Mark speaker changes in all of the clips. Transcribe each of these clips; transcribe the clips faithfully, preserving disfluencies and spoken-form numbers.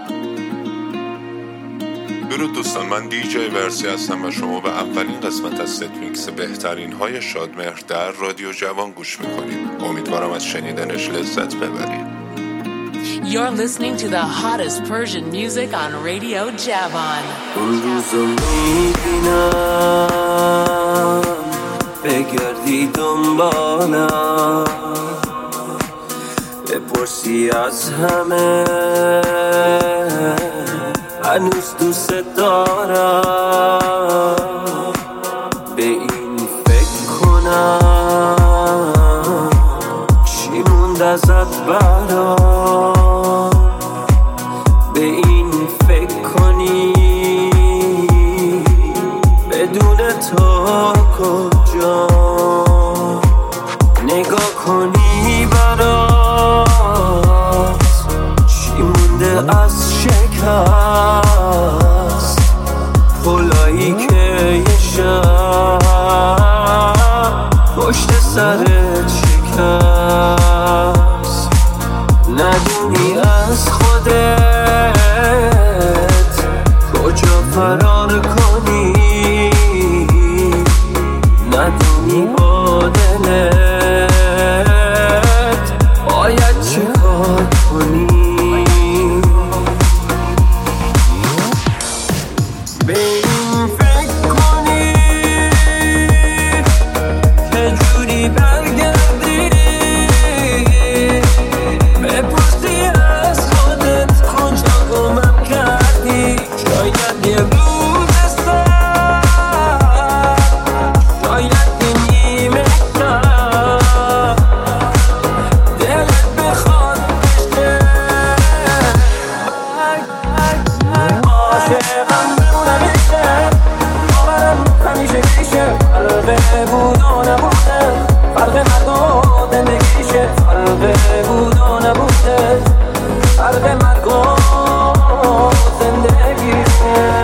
Speaker 1: درود دوستان، من دی جی ورسی هستم و شما به اولین قسمت از ست میکس بهترین های شادمهر در رادیو جوان گوش میکنید. امیدوارم از شنیدنش لذت ببرید.
Speaker 2: You're listening to the hottest Persian music on Radio Javan.
Speaker 3: اون روزو میبینم بگردی دنبالم، بپرسی از همه هنوز دوست دارم، به این فکر کنم چی موند ازت برام، به این فکر کنی بدون تو کجا، نگاه کنی برات چی مونده از شکست، پلایی که یه شب پشت سرت شکست، ندونی از خودت کجا فرار کنی، ندونی با دلت باید چه کار کنی. به این فکر کنی که جوری برگردی، بپرسی از خودت کجا گمم کردی، شاید یه روز سر، شاید یه نیمه شب دلت بخواد بشه عاشقم بمونم یه شب، باورم همیشه میشه، فرقه بود و نبوده، فرق مرد و زندگیشه، فرقه بود و نبوده، فرق مرگ و زندگیشه.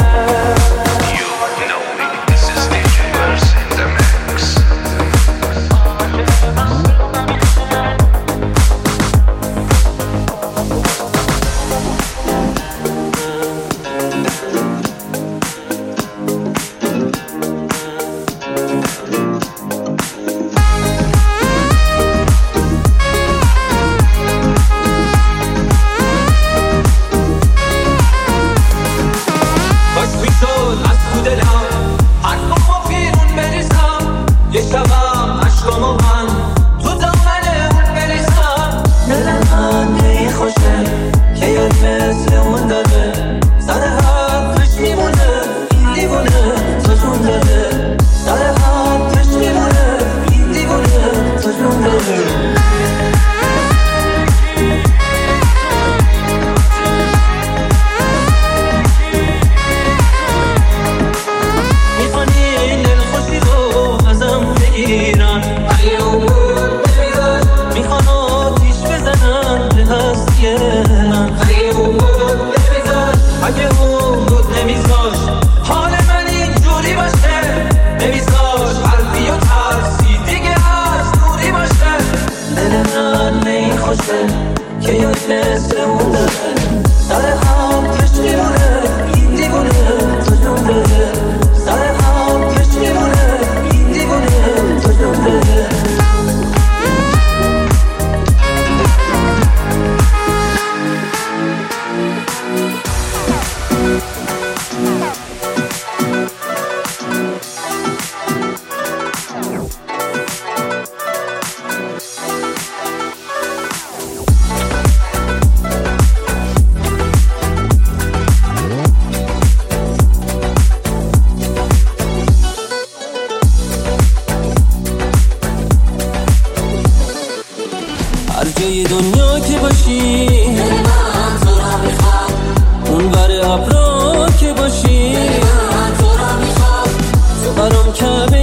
Speaker 3: دنیا که باشی من تو را میخوام، اون بر ابرا که باشی من تو را میخوام، تو برام کعبه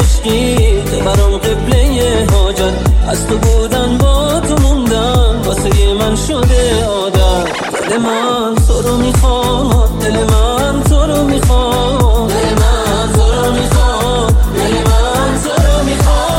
Speaker 3: عشقی، تو برام قبله حاجت، از تو بودن با تو موندم، واسه من شده عادت، دل من تو رو میخواد، دل من تو رو میخواد، دل من تو رو میخواد، دل من تو رو میخواد.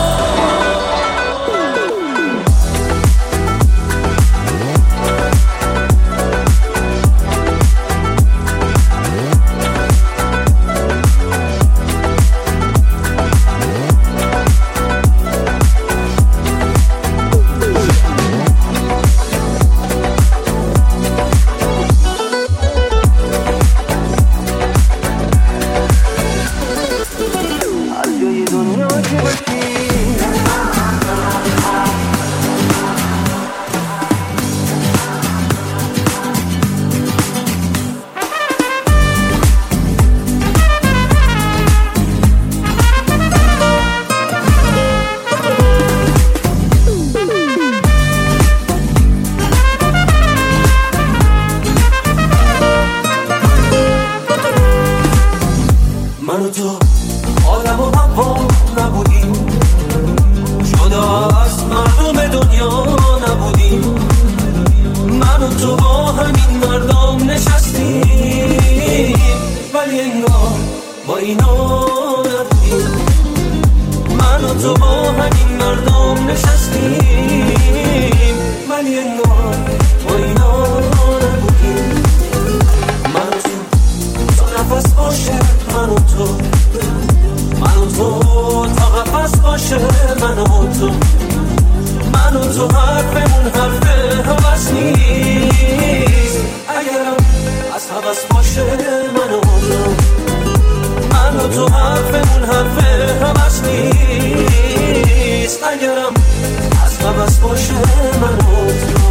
Speaker 3: اینا نبودیم، من و تو با همین مردم نشستیم، ولی انگار تو اینا نبودیم. من و تو تا نفس باشه، من و تو من و تو تا قفس باشه، من و تو من و تو حرفمون حرف هوس نیست. اگرم از هوس باشه، من و تو من و تو حرفمون حرف هوس نیست. اگرم از هوس باشه، من و تو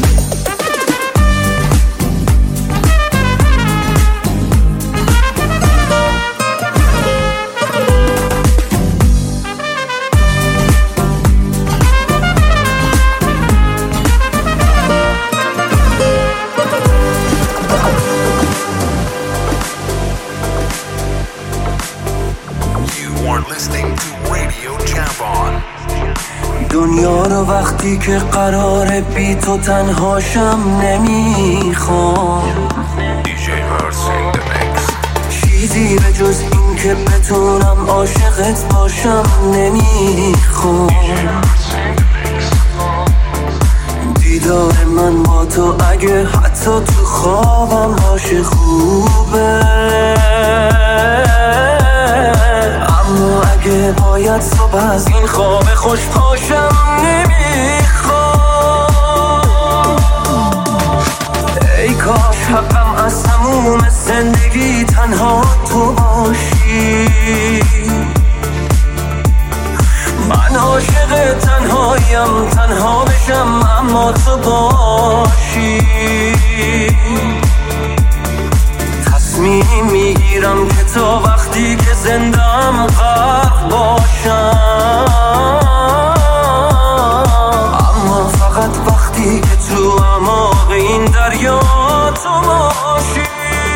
Speaker 3: دنیا رو وقتی که قراره بی تو تنهاشم نمیخوام، چیزی به جز این که بتونم عاشقت باشم نمیخوام. دیدار من با تو اگه حتی تو خوابم باشه خوبه، اما اگه باید صبح از این خواب خوش پاشم نمیخوام. ای کاش حقم از تموم زندگی تنها تو باشی، من عاشق تنهایم، تنها بشم اما تو باشی. تصمیم میگیرم که تا وقتی که زندم غرق باشم، اما فقط وقتی که تو اعماق این دریا تو باشی.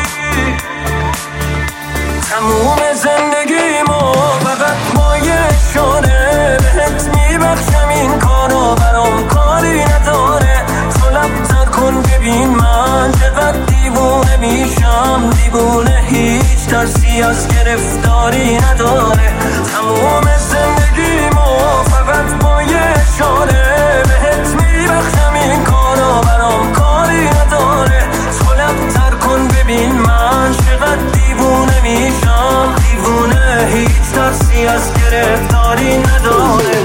Speaker 3: تموم زندگیمو فقط با یه اشاره بهت میبخشم، این کارو برام کاری نداره. تو لبتر کن ببین من چقدر دیوونه میشم، دیوونه هیچ ترسی از گرفتاری نداره. تموم زندگیمو فقط با یه اشاره بهت میبخشم، این کارو برام کاری نداره. تو لبتر کن ببین من چقدر دیوونه میشم، دیوونه هیچ ترسی از گرفتاری نداره.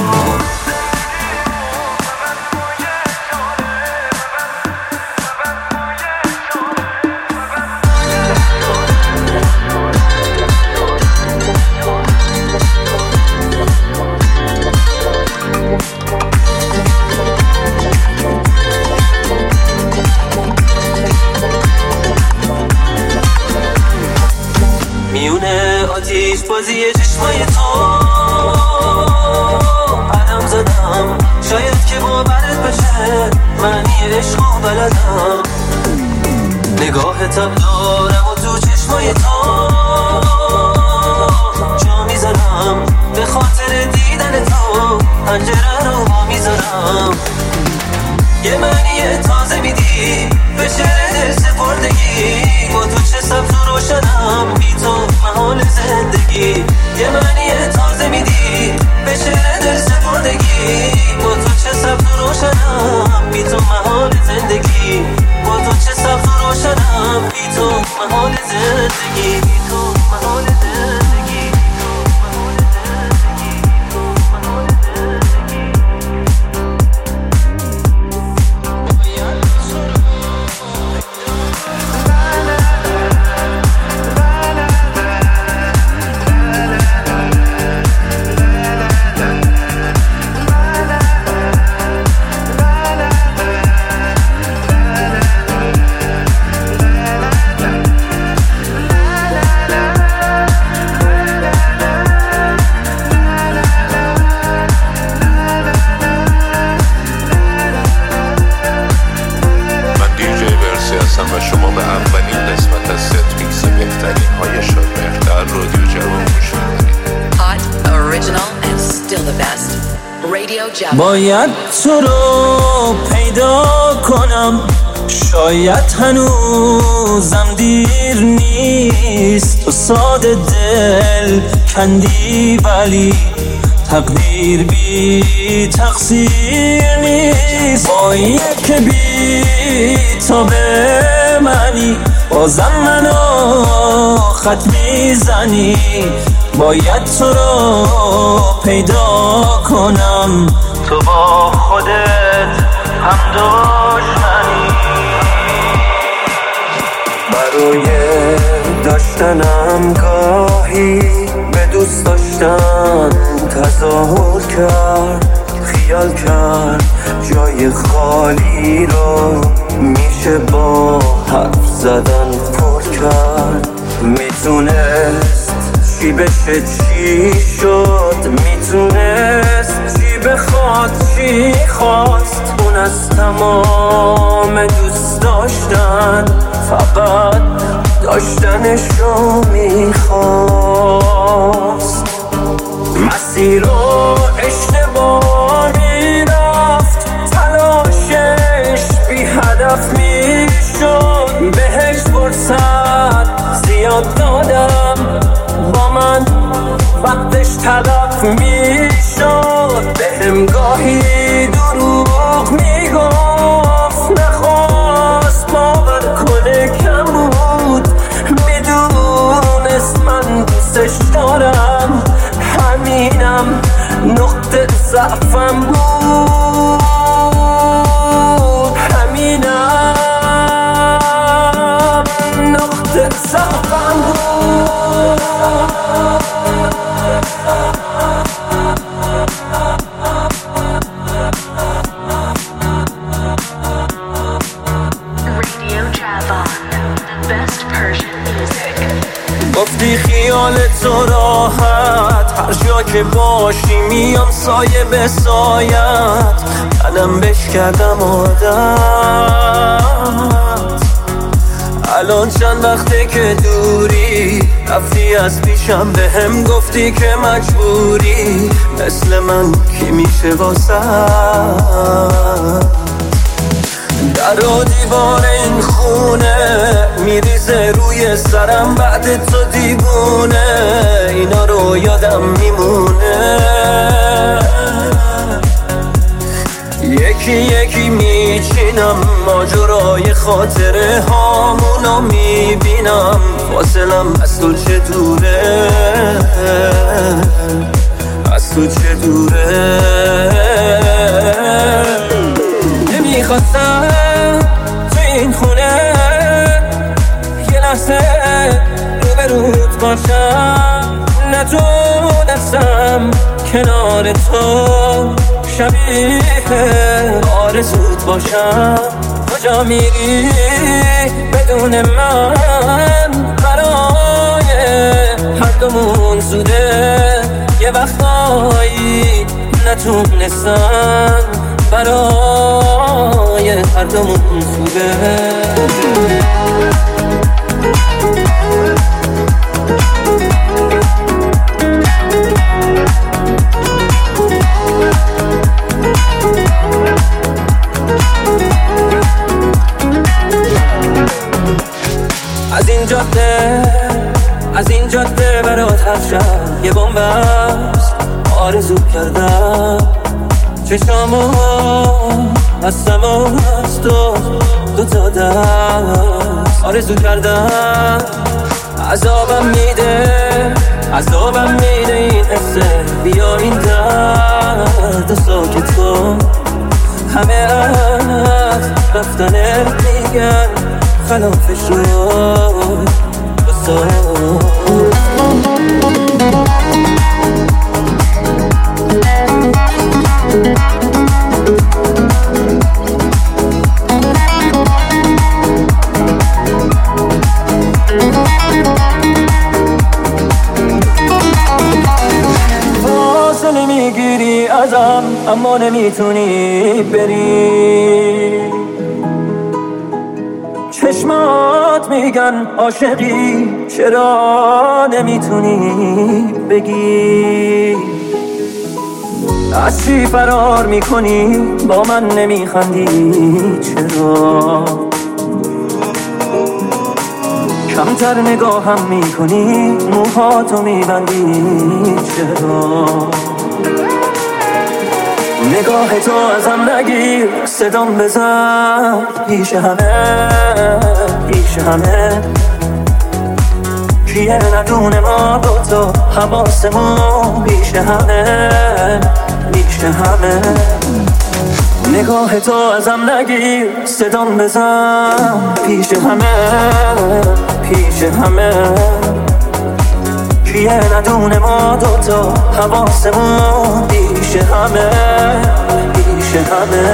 Speaker 3: میونه آتیش بازی چشمای تو قدم زدم، شاید که باورت بشه معنی عشق و بلدم. نگاهتم دارم و تو چشمای تو جا میزنم، به خاطر دیدن تو پنجره رو با میزنم. یه معنی تازه میدی به شعر دل سپردگی، با تو چه سبز و روشنم، بی تو محال زندگی. یه معنی تازه میدی به شعر دل سپردگی، با تو چه سبز و روشنم، بی تو محال زندگی. با تو چه سبز و روشنم، بی تو محال زندگی، بی تو محال زندگی.
Speaker 1: و شما به اولین قسمت از ست میکس بهترین های شادمهر در رادیو جوان گوش میکنید.
Speaker 2: Hot, original and still the best. Radio Java.
Speaker 3: باید تو رو پیدا کنم، شاید هنوزم دیر نیست، تو ساده دل کندی ولی تقدیر بی تقصیر نیست. با یک بی تا به منی بازم منو خط میزنی، باید تو رو پیدا کنم، تو با خودت هم دشمنی. برای داشتنم گاهی به دوست داشتن تظاهر کرد، خیال کرد جای خالی رو میشه با حرف زدن پر کرد. میتونست چی بشه چی شد، میتونست چی بخواد چی خواست. اون از تمام دوست داشتن فقط داشتنشو میخواست. مسیر رو اشتباه میرفت، تلاشش بی هدف میشد. بهش فرصت زیاد دادم، با من وقتش تلف میشد. بهم گاهی دروغ میگفت، نخواست باور کنه کم بود. میدونست من دوستش دارم، همینم نقطه ضعفم بود، همینم نقطه ضعفم بود. گفتی خیال تو راحت، هر جا که باشی میام سایه به سایت. منم بش کردم عادت، الان چند وقته که دوری، رفتی از پیشم به هم گفتی که مجبوری. مثل من کی میشه واسه در و دیوار این خونه میریزه روی سرم، بعد تو دیوونه اینا رو یادم میمونه. یکی یکی میچینم ماجرای خاطره هامونو میبینم، فاصلم از تو چه دوره، از تو چه دوره. نمیخواستم تو این خونه یه لحظه رو به روت باشم، نتونستم کنار تو شبیه آرزوت باشم. کجا میری بدون من، برای هر دومون زوده. یه وقتایی نتونستم، برای هر دومون زوده. از این جاده از این جاده برات هر شب یه بومبست آرزو کردم. چشامو هستم و از تو دوتا دست آرزو کردم. عذابم میده عذابم میده این حسه، بیا این درد ساکت کن. همه از رفتنه میگن خلافش رو بسار. فاصله میگیری ازم اما نمیتونی بری، چشمات میگن عاشقی چرا نمیتونی بگی. از چی فرار میکنی با من نمیخندی چرا؟ بیشتر نگاهم میکنی، موهاتو میبندی چرا؟ نگاه تو ازم نگیر، صدام بزن پیش همه پیش همه. کیه ندونه ما دوتا حواسمون پیش همه پیش همه. نگاه تو ازم نگیر، صدام بزن پیش همه پیش همه. کیه ندونه ما دوتا حواسمون پیش همه پیش همه.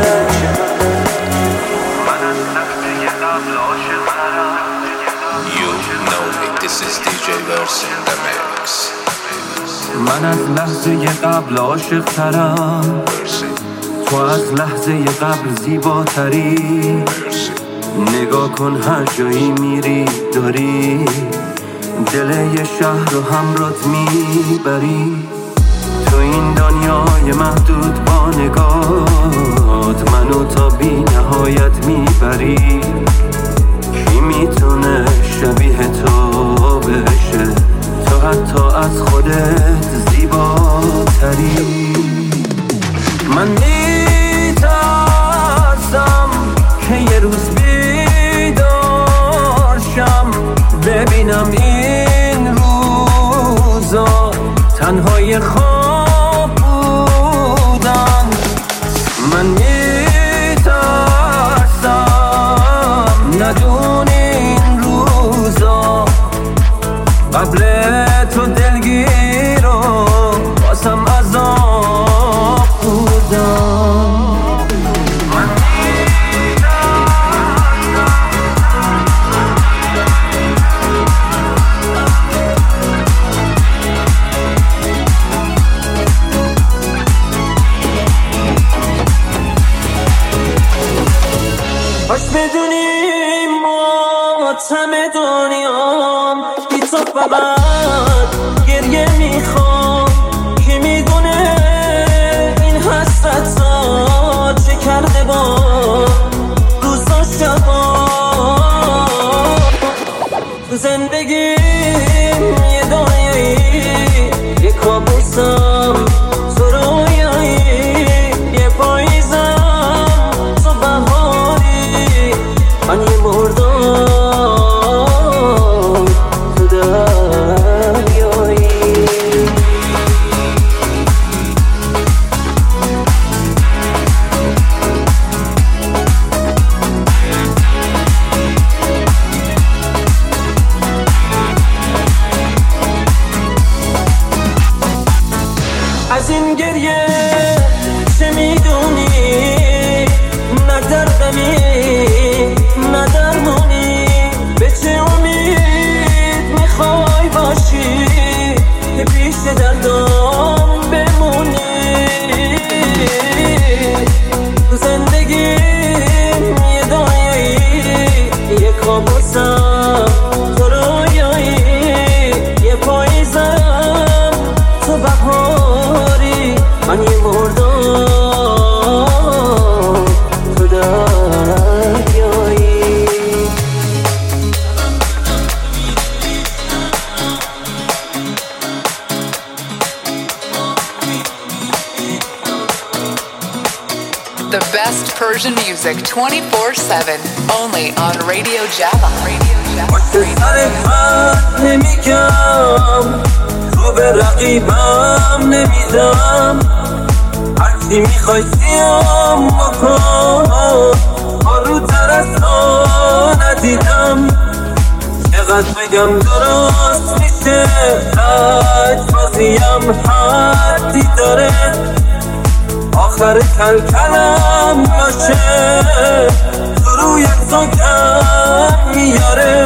Speaker 1: You know me, this is دی جی Verse in the mix.
Speaker 3: من از لحظه قبل عاشق ترم، تو از لحظه قبل زیباتری. نگاه کن هر جایی میری داری دل یه شهر رو همراهت میبری. تو این دنیای محدود با نگاهت منو تا بی نهایت میبری. کی میتونه شبیه تو بشه؟ تو حتی از خودت زیباتری. من میترسم که یه روز بیدار شم، ببینم این روزا تنهای خواب بودن. من میترسم ندونی این روزا قبل تو دلگیر و باسم عذاب بودن. باش بدونی ماتم دنیام بی تو فقط گریه میخوام. کی میدونه این حسرت ها چه کرده با روزا شبا. تو زندگیم یه دنیایی یه کابوسم، تو رویایی یه پاییزم، تو بهاری من یه مردم تو دریایی. از این گریه چه میدونی؟ نه دردمی نه درمونی، به چه امید میخوای باشی که پیش دردام بمونی؟ تو زندگیم یه دنیایی یه کابوسم، تو رویایی یه پاییزم، تو بهاری من یه مردم تو دریایی.
Speaker 2: The best Persian music twenty-four seven, only on Radio Java. Radio Java.
Speaker 3: سر خط نمیگم، رو به رقیبم نمیدم. هرچی میخوای سیام بکن، آروتر از تو ندیدم. چقدر بگم درست میشه، لج بازیم حدی داره. آخر کلکلم باشه، تو روی تو کم میاره.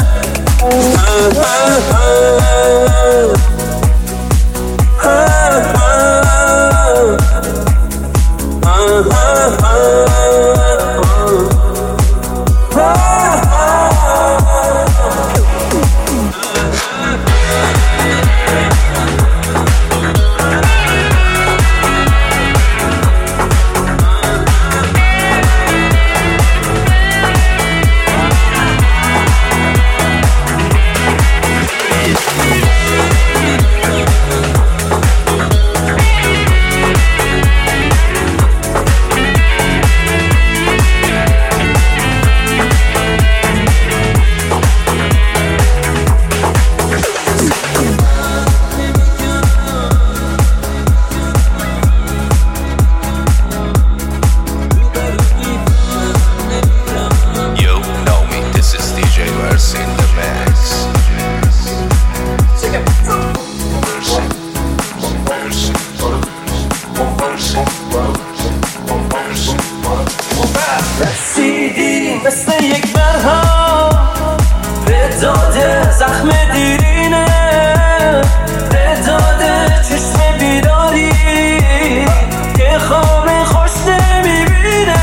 Speaker 3: مرهم به داده زخم دیرینه، به داده چشم بیداری که خواب خوش نمیبینه.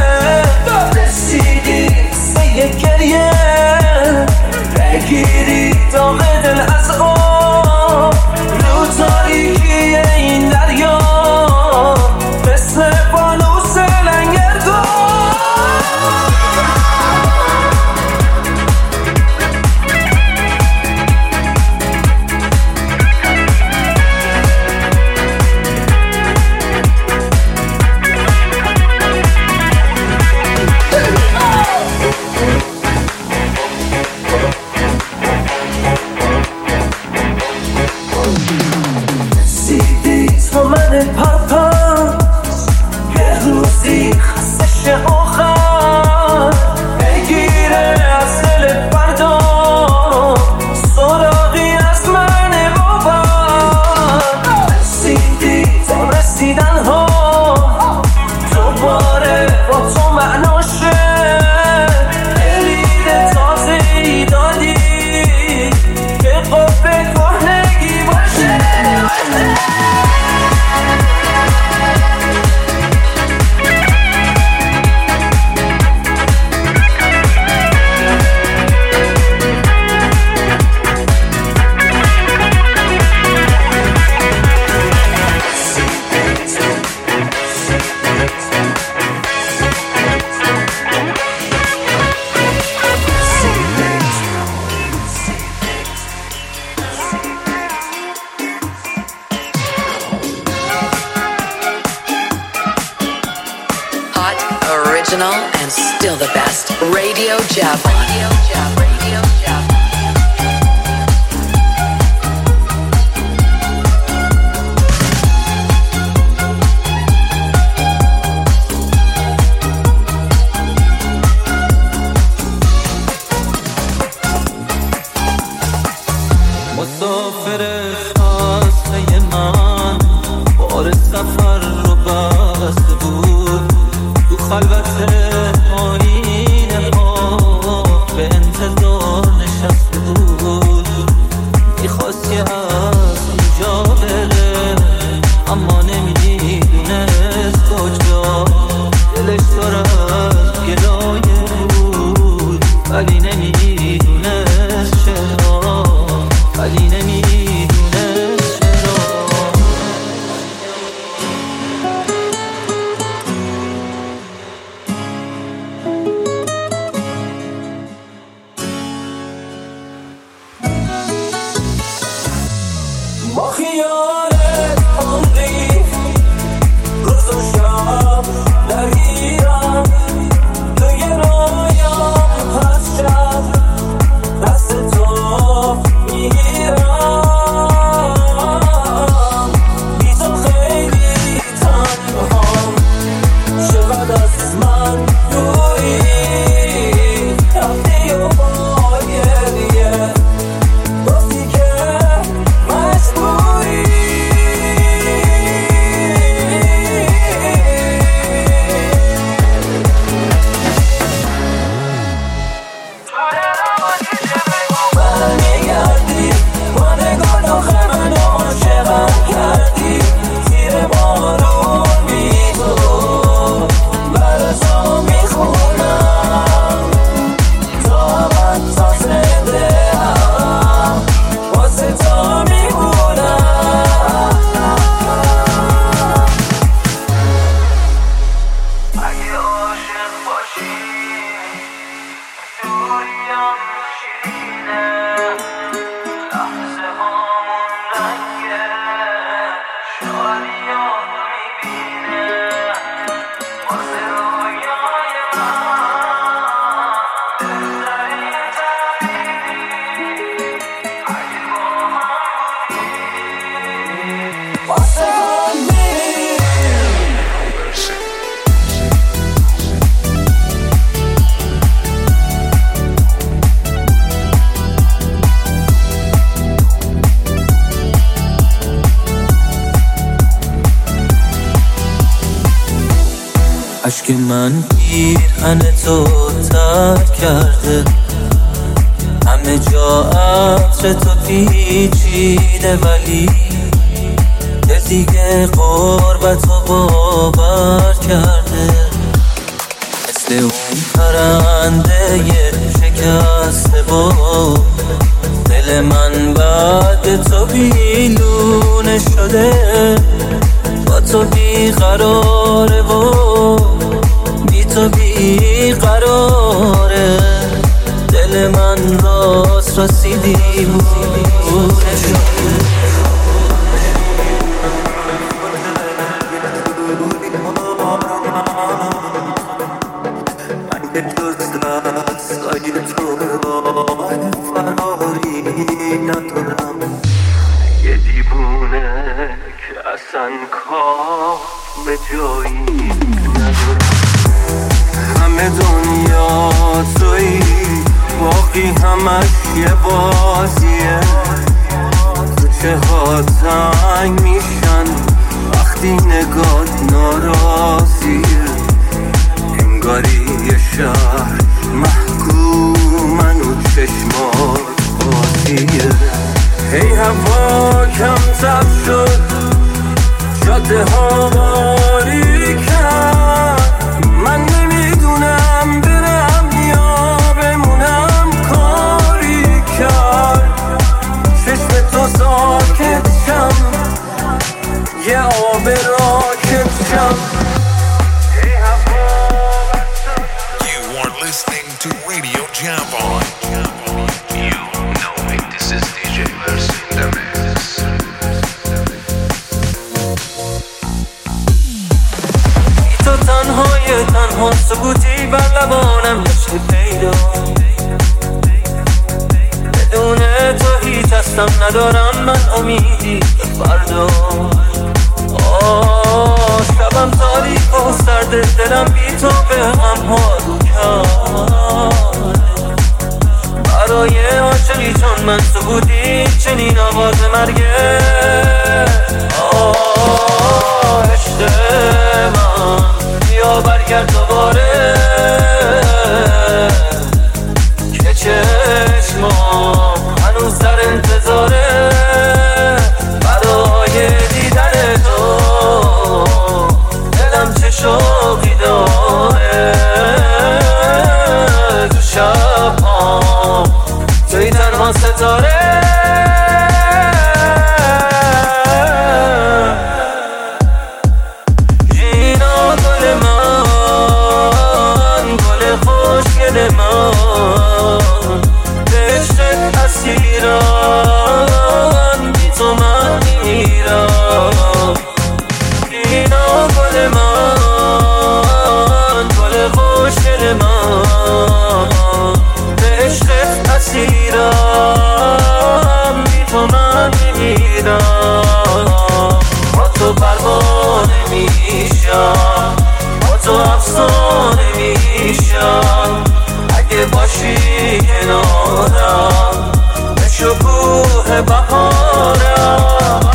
Speaker 3: رسیدی سه گریه بگیری داغ دل از آب رو تاریکی این دریا مثل فانوس لنگردار.
Speaker 2: And still the best. Radio Javan. Radio Javan. Radio Javan.
Speaker 3: مسافر خسته من بار سفر رو بسته بود، تو خلوت آینه ها به انتظار نشسته بود. میخواستی از اینجا بره اما نمیدونست کجا، دلش پر از گلایه بود ولی نمیدونست چرا، ولی نمیدونست چرا. با خیالت عمری روز و شب درگیرم، توی رویام هست شب دست تو میگیرم. بی تو خیلی تنهام، چقدر از من دوری رفتی و با گریه گفتی که مجبوری. برمیگردی با نگاه آخه من عاشقم کردی، زیر بارون بی تو برا تو میخونم، تا من تا زنده هم واسه تو میمونم. اگه عاشق باشی دوریم شیرینه، لحظه هامون رنگه شادیام میبینه، واسه رویای من بهترین تعبیری اگه با هم بودی واسه هم میری. اشک من پیرهن تو تر کرده، همه جا عطر تو پیچیده، ولی دل دیگه قربت رو باور کرده. مثل اون پرنده شکسته با دل من بعد تو بیلونه شده، با تو بیقراره و بی تو بیقراره. دل من راست راستی دیوونه شده.
Speaker 4: یه دیوونه که اصلا کار به جایی ندارم. همه دنیا تویی، باقی همش یه بازیه. تو چه ها تنگ میشن وقتی نگات ناراضیه. انگاری یه شهر محکومن و چشمات بازیه. هی هوا کم تب شد، جاده ها باریکن. من نمیدونم برم یا بمونم، کاری کرد چشم تو ساکت شم، یه آب راکت شم.
Speaker 1: You are listening to Radio Javon. You know me, this is دی جی Versi in the mix.
Speaker 3: تو تنهای تنها سکوتی بر لبانم نشه پیدا. بدون تو هیچ هستم ندارم من امیدی به فردا. آه شبم تاریک و سرد، دلم بی تو به هم ها رو کرده. برای عاشقی چون من سکوتی چنین آواز مرگه. آه عشق من بیا برگرد دوباره، که چشمام هنوز در انتظاره برای دیدن تو. دلم چه شوقی داره، تو شب‌ها توی تنها ستاره. جینا گل من، گل خوشگل من، به عشقت اسیرم، بی تو من میرم. جینا گل من، گل خوشگل من، به عشقت اسیرم، بی تو من میمیرم. با تو پروانه میشم، با تو افسانه میشم. اگه باشی کنارم به شکوه بهارم.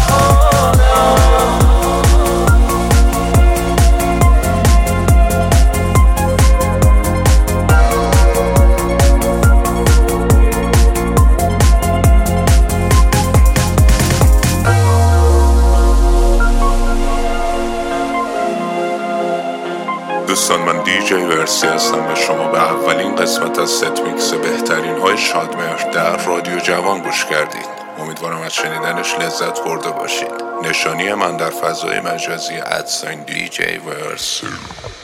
Speaker 1: دوستان، من دی جی ورسی هستم و شما به اولین قسمت از ست میکس بهترین های شادمهر در رادیو جوان گوش کردید. امیدوارم از شنیدنش لذت برده باشید. نشانی من در فضای مجازی ادساین دی جی ورسی.